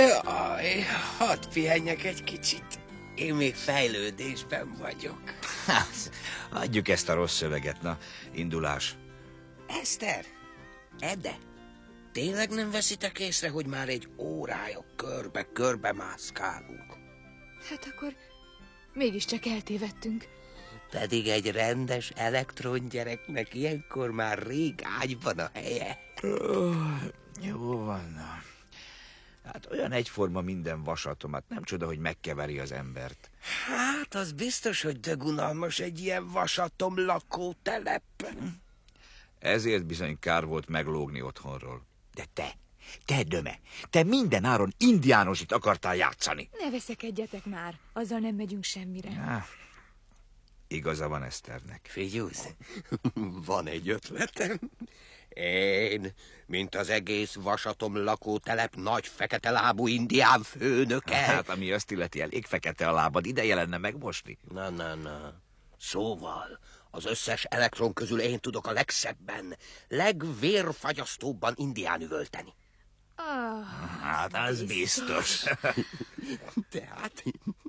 Jaj, hadd pihenjek egy kicsit. Én még fejlődésben vagyok. Hát, adjuk ezt a rossz szöveget, na, indulás. Eszter, Ede, tényleg nem veszitek észre, hogy már egy órája körbe-körbe mászkálunk? Hát akkor mégiscsak eltévedtünk. Pedig egy rendes elektronegyereknek ilyenkor már rég ágyban a helye. Jó van, na. Hát olyan egyforma minden vasatomat, nem csoda, hogy megkeveri az embert. Hát, az biztos, hogy dögunalmas egy ilyen vasatom lakótelep. Ezért bizony kár volt meglógni otthonról. De te Döme, te minden áron indiánosit akartál játszani. Ne veszekedjetek már, azzal nem megyünk semmire. Ja, igaza van Eszternek. Figyelsz, van egy ötletem. Én, mint az egész vasatom lakótelep nagy fekete lábú indián főnöke. Hát, ami azt illeti, elég fekete a lábad, ideje lenne megmosni. Na. Szóval, az összes elektron közül én tudok a legszebben, legvérfagyasztóbban indián üvölteni. Hát, az biztos. Tehát,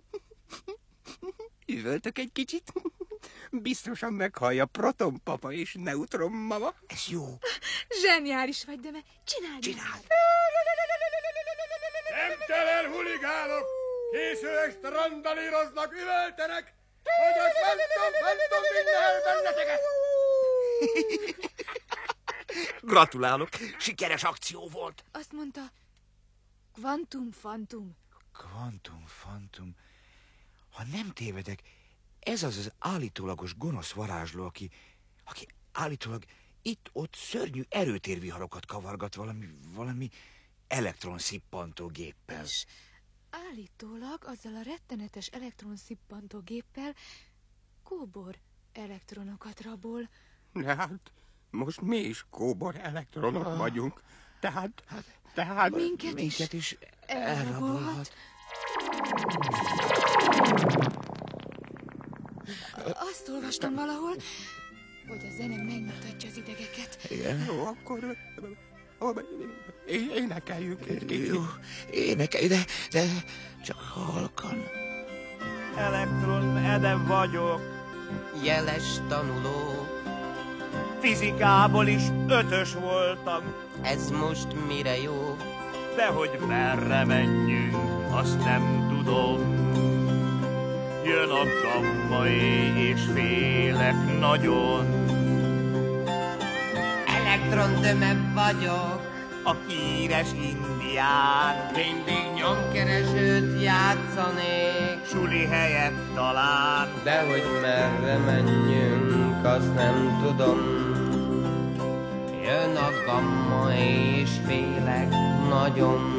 üvöltök egy kicsit. Biztosan meghallja Proton papa és Neutron mama. Ez jó. Zseniális vagy, Döme. Csináld. Nemtelen huligánok! Későleg strandalíroznak, üvöltenek, hogy a fentom minden benneteket! Gratulálok, sikeres akció volt. Azt mondta, Quantum Fantum. Quantum Fantum. Ha nem tévedek, ez az állítólagos gonosz varázsló, aki állítólag itt-ott szörnyű erőtérviharokat kavargat valami elektronszippantó géppel. És állítólag azzal a rettenetes elektronszippantó géppel kóbor elektronokat rabol. Hát, most mi is kóbor elektronok vagyunk. Tehát... Minket is elrabolhat. Azt olvastam valahol, hogy a zene megmutatja az idegeket. Igen? Jó, akkor... énekeljünk egy kicsit. Jó, énekelj, de csak halkan. Elektron Ede vagyok, Jeles tanuló, fizikából is 5-ös voltam, ez most mire jó? de hogy merre menjünk, azt nem tudom. Jön a gamma éj, és félek nagyon. Elektron-Döme vagyok, A híres indián, mindig nyomkeresőt játszanék. suli helyett talán. De hogy merre menjünk, azt nem tudom. Jön a gamma és félek nagyon.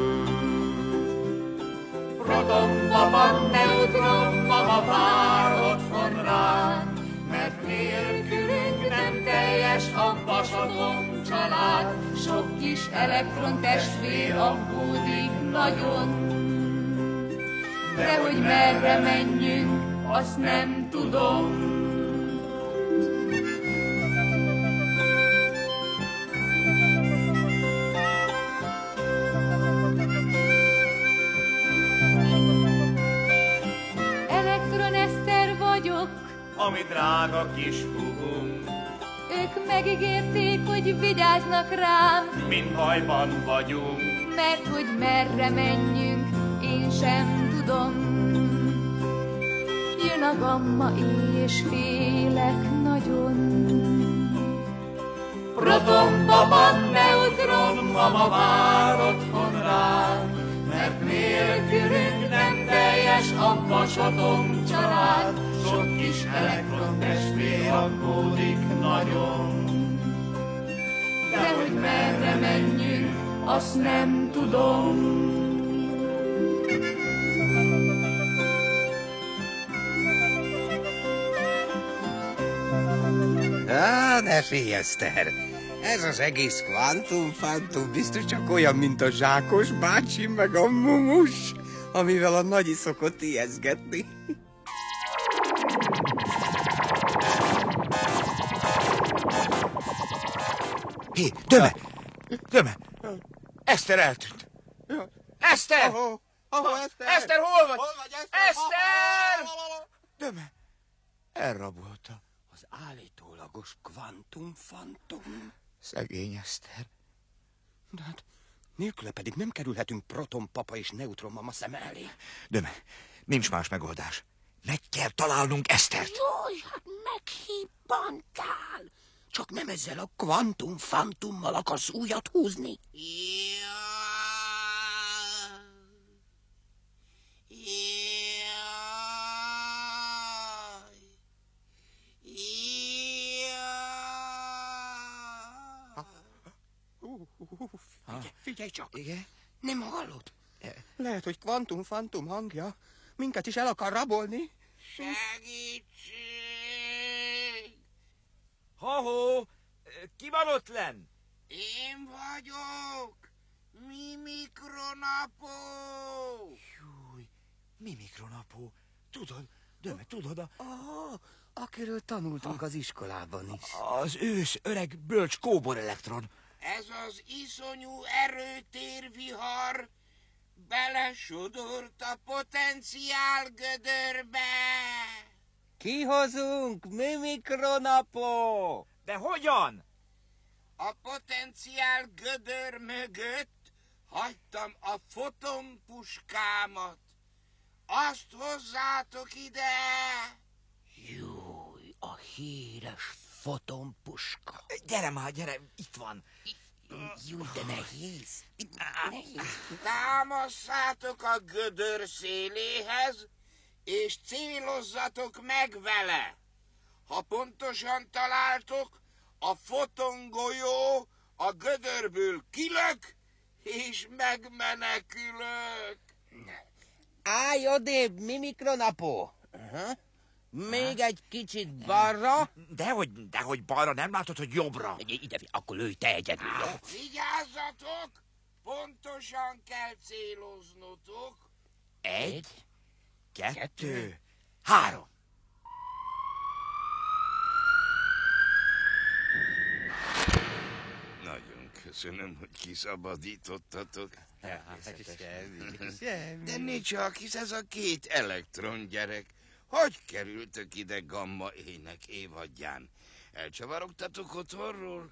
Proton papa, neutron mama vár otthon ránk, mert nélkülünk nem teljes a vasatom család. Sok kis elektron testvér aggódik nagyon. De hogy merre menjünk, azt nem tudom. Elektron Eszter vagyok. Ami drága kis húgunk, Ők megígérték, hogy vigyáznak rám, mint bajban vagyunk. mert hogy merre menjünk, én sem tudom. Jön a gamma és félek nagyon. Proton papa, neutron mama vár otthon ránk, mert nélkülünk nem teljes a vasatom család. Sok kis elektron testvér aggódik nagyon. De hogy merre menjünk, azt nem tudom. Ne félj, Eszter! Ez az egész Quantum Fantum biztos csak olyan, mint a Zsákos bácsi meg a Mumus, amivel a nagyi szokott ijeszgetni. Hé, Döme! Eszter eltűnt! Eszter! Ahol, Eszter? Eszter, hol vagy? Hol vagy, Eszter? Eszter! Döme, elrabolta. az állítólagos kvantumfantom. Szegény Eszter. De hát nélküle pedig nem kerülhetünk proton papa és neutron mama szem elé. Döme, nincs más megoldás. Meg kell találnunk Esztert. Jaj, hát meghibbantál. Csak nem ezzel a kvantumfantummal akarsz újat húzni. Figyelj csak! Igen? Nem hallod? Lehet, hogy kvantumfantum hangja minket is el akar rabolni. Segítség! Ha-hó! Ki van ott lenn? Én vagyok! Mimikronapó! Júj, Mimikronapó. Tudod, Döme, tudod, Akiről tanultunk az iskolában is. az ősz öreg bölcs kóbor elektron. Ez az iszonyú erőtérvihar belesodort a potenciál gödörbe! Kihozunk, Mimikronapó! De hogyan? A potenciál gödör mögött hagytam a fotonpuskámat. Azt hozzátok ide! Júj, a híres fotonpuska. Gyere már, gyere, itt van. Júj, de nehéz. Támasszátok a gödör széléhez, és célozzatok meg vele. Ha pontosan találtok, a fotongolyó a gödörből kilök, és megmenekülök. Állj odébb, Mimikronapó! Még egy kicsit balra. Dehogy balra, nem látod, hogy jobbra. Ide, akkor lőj te egyedül. Vigyázzatok! Pontosan kell céloznotok. 1, 2, 3. Nagyon köszönöm, hogy kiszabadítottatok. De nincs, hisz ez a két elektron gyerek. Hogy kerültök ide Gamma ének évadján? Elcsavarogtatok otthonról?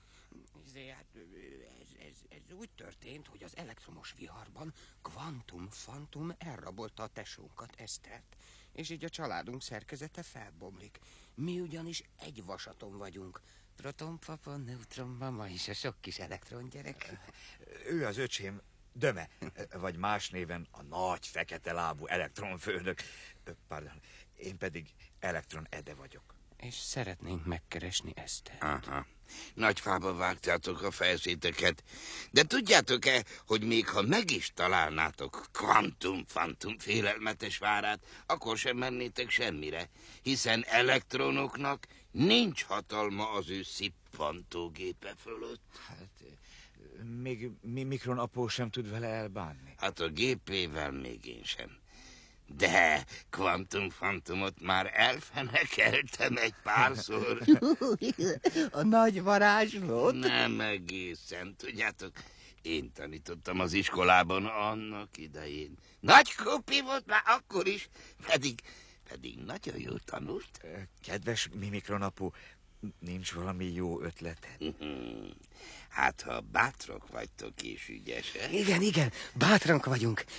Ez úgy történt, hogy az elektromos viharban kvantumfantum elrabolta a tesónkat, Esztert, és így a családunk szerkezete felbomlik. Mi ugyanis egy vasaton vagyunk. Proton papa, neutron mama és a sok kis elektron gyerek. Ő az öcsém, Döme, vagy más néven a nagy fekete lábú elektronfőnök. Pardon, én pedig elektron Ede vagyok. És szeretnénk megkeresni Esztert. Aha. Nagy fába vágtátok a fejszéteket. De tudjátok-e, hogy még ha meg is találnátok kvantumfantum félelmetes várát, akkor sem mennétek semmire, hiszen elektronoknak nincs hatalma az ő szippantógépe fölött. Hát, még Mimikronapó sem tud vele elbánni. Hát a gépével még én sem. De kvantumfantumot már elfenekeltem egy párszor. A nagy varázslót? Nem egészen, tudjátok, én tanítottam az iskolában annak idején. Nagy kopi volt már akkor is, pedig nagyon jól tanult. Kedves Mimikronapó, nincs valami jó ötleted? Hát, ha bátrak vagytok és ügyesek. Igen, bátrank vagyunk.